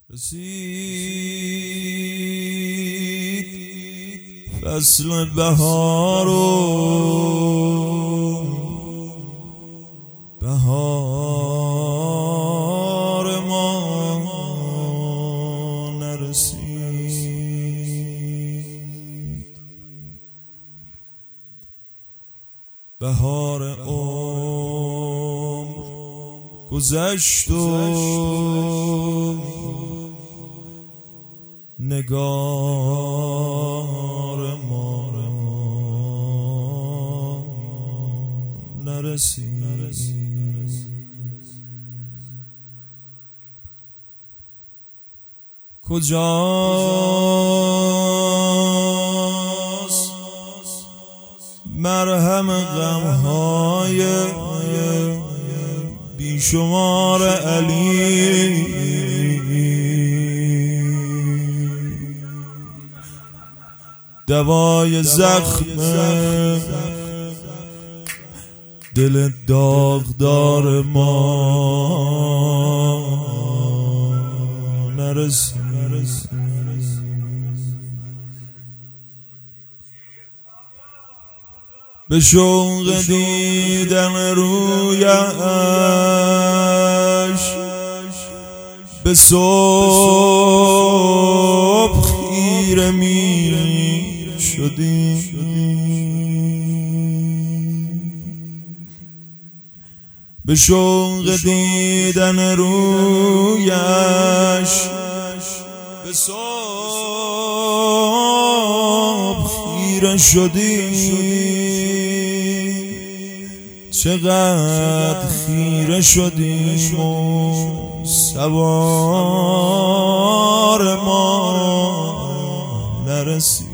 رسید فصل بهار و بهار ما نرسید. بهار عمر گذشت و نگار ما نرسید. کجاست مرهم غمهای بیشمار علی؟ دوای زخم دل داغدار ما نرسید. به شوق دیدن رویش به صبح خیره می شدیم. به شوق دیدن رویش به صبح خیره شدیم. چقدر خیره شدیم و سوار ما نرسید.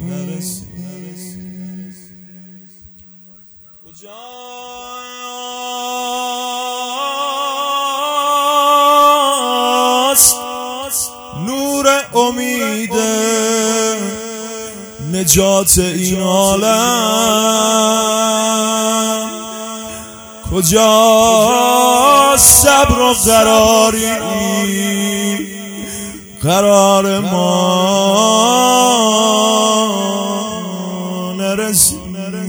کجاست نور امید نجات این عالم؟ کجاست صبر و قرار ما نرسید.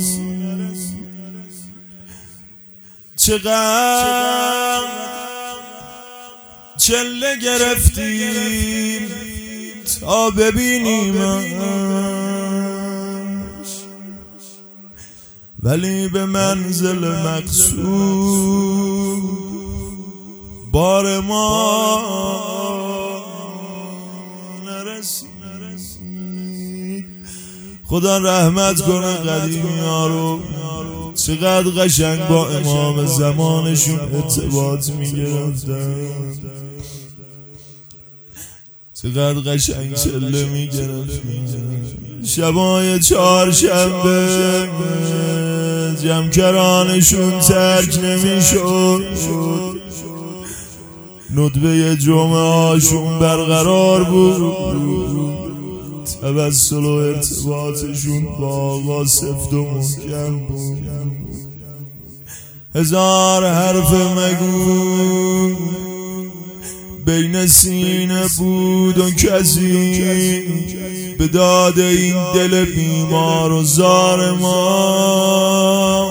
چقدر چله گرفتیم تا ببینیمش، ولی به منزل مقصود بار ما نرسید. خدا رحمت کنه قدیمی ها رو، چقدر قشنگ با امام زمانشون ارتباط میگرفتن، چقدر قشنگ چله میگرفتن. شبای چهارشنبه جمکرانشون ترک نمیشد، ندبه جمعه هاشون برقرار بود، توسل و ارتباطشون با آقا سفت و محکم بود. هزار حرف مگو بین سینه بود و کسی به داد این دل بیمار و زار ما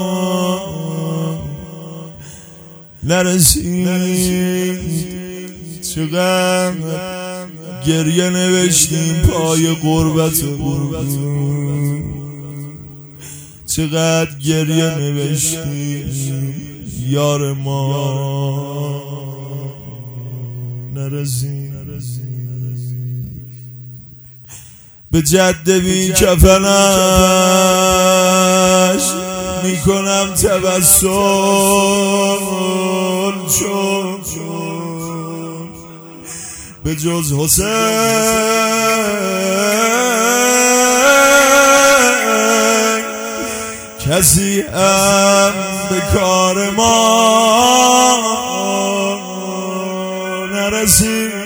نرسید. چقدر گریه نوشتیم پای غربت او، چقدر گریه نوشتیم یار ما نرسید. به جد بی کفنش میکنم توسل، چون به جز حسین کسی هم به کار ما نرسید.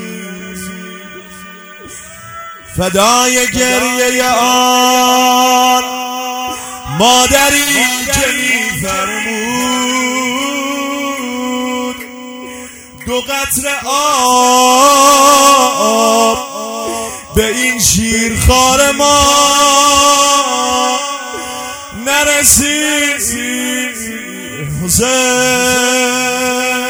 فدای گریه آن مادری که میفرمود دو قطره به این شیرخوار ما نرسید حسین.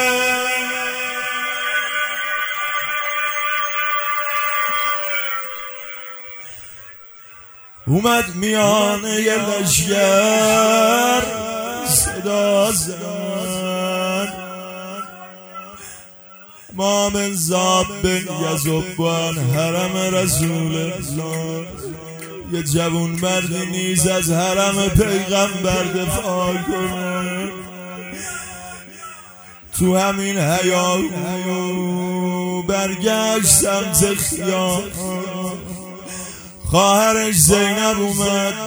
اومد میانه یه لشگر صدا زد، امام زاب بن یزبان حرم رسول الله، یه جوون مردی نیز از حرم پیغمبر دفاع کنه. تو همین هیاهو برگشت سمت خیام، خواهرش زینب اومد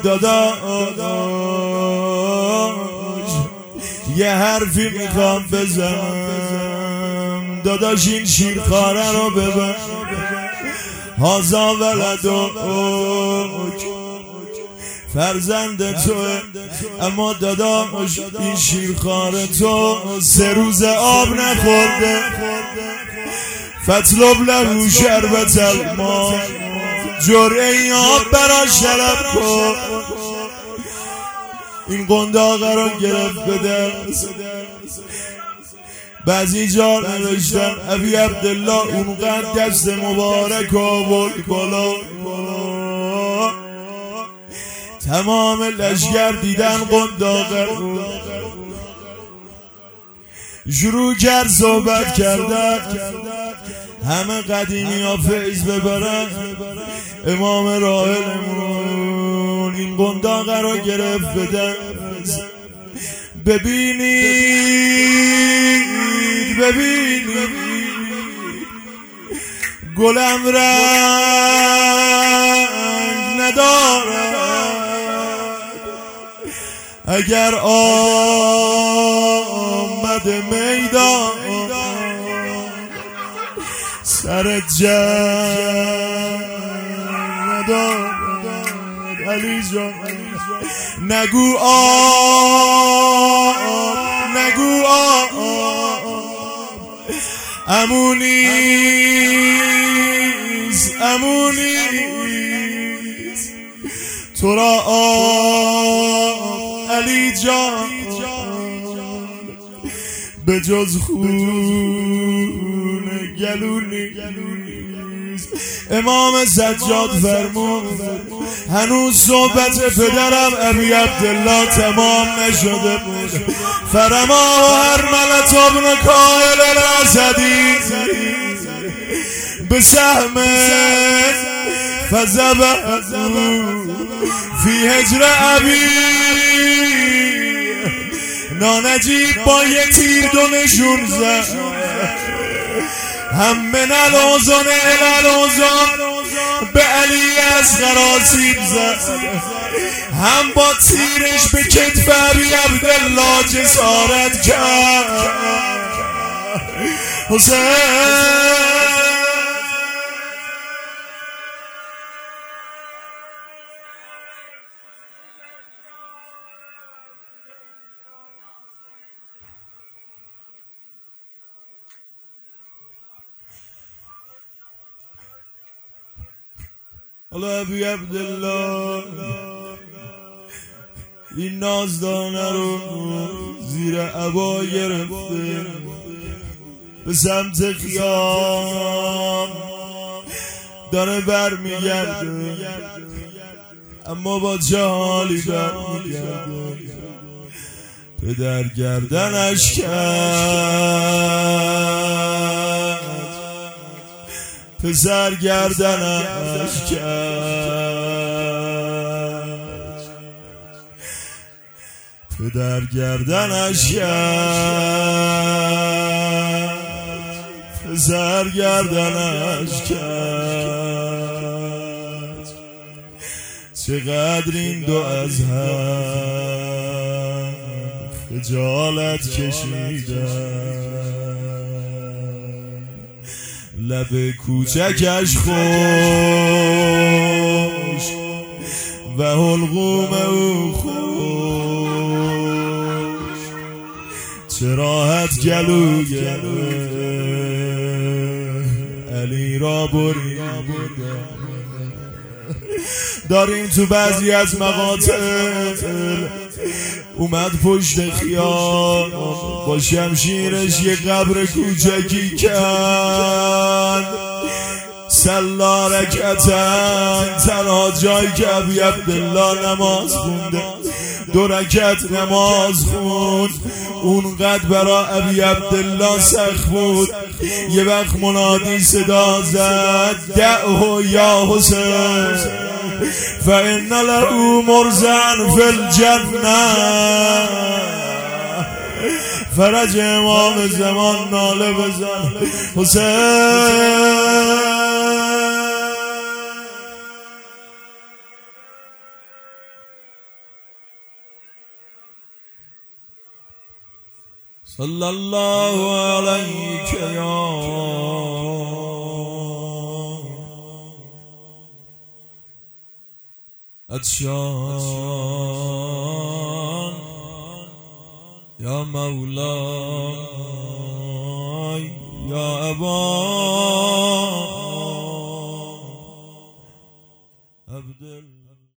داداش یه حرفی میخوام بزنم، داداش این شیرخواره رو ببر، هازا ولدک فرزند توه، اما داداش این شیرخواره تو 3 روز آب نخورده، فطلب له شربت الماء، جرعه آب براش طلب کن. این قنداقه رو گرفت به دست، بعضی جا نوشتن ابی عبدالله اونقدر دست مبارک آورد بالا، تمام لشگر دیدن قنداقه رو، شروع کرد صحبت کردن، همه قدیمی ها فیض ببرن. امام راحلمون این قنداقه رو گرفت به دست، ببینید گلم رنگ ندارد، اگر آمد میدان سر جنگ ندارد. علی جان نگو آب امونیز تو را آب علی جان به جز خون گلونی. امام سجاد فرمود هنوز صحبت پدرم ابی عبدالله تمام نشده بود. فرما هرملت ابن کائل الاسدی به سهم فذبح فی حجر ابی، نانجیب با یه تیر دو نشون زد، هم من الازن الالازن به علی اصغر آسیب زد، هم با تیرش به کتف ابی عبدالله جسارت کرد. حسین حالا ابی عبدالله این نازدانه رو زیر عبا گرفته، به سمت خیام داره برمیگرده، اما با چه حالی برمیگرده؟ پدر گردنش کرد، پسر گردنش کرد، پدر گردنش کرد، پسر گردنش کرد. چقدر این دو از هم خجالت کشیدن، لب کوچکش خوش و حلقوم او خوش، چه راحت گلوی علی را بریدن. داریم تو بعضی از مقاطع اومد پشت خیام با شمشیرش یه قبر کوچکی کرد، سلا رکعتن، تنها جایی که ابی عبدالله نماز خونده 2 رکعت نماز خوند. اونقدر برا ابی عبدالله سخت بود، یه وقت منادی صدا زد دعه یا حسین فإن له مرزا فی الجنه. فرج امام زمان ناله بزن حسین. صلی الله علیک یا عطشان یا مولای یا ابا عبدالله.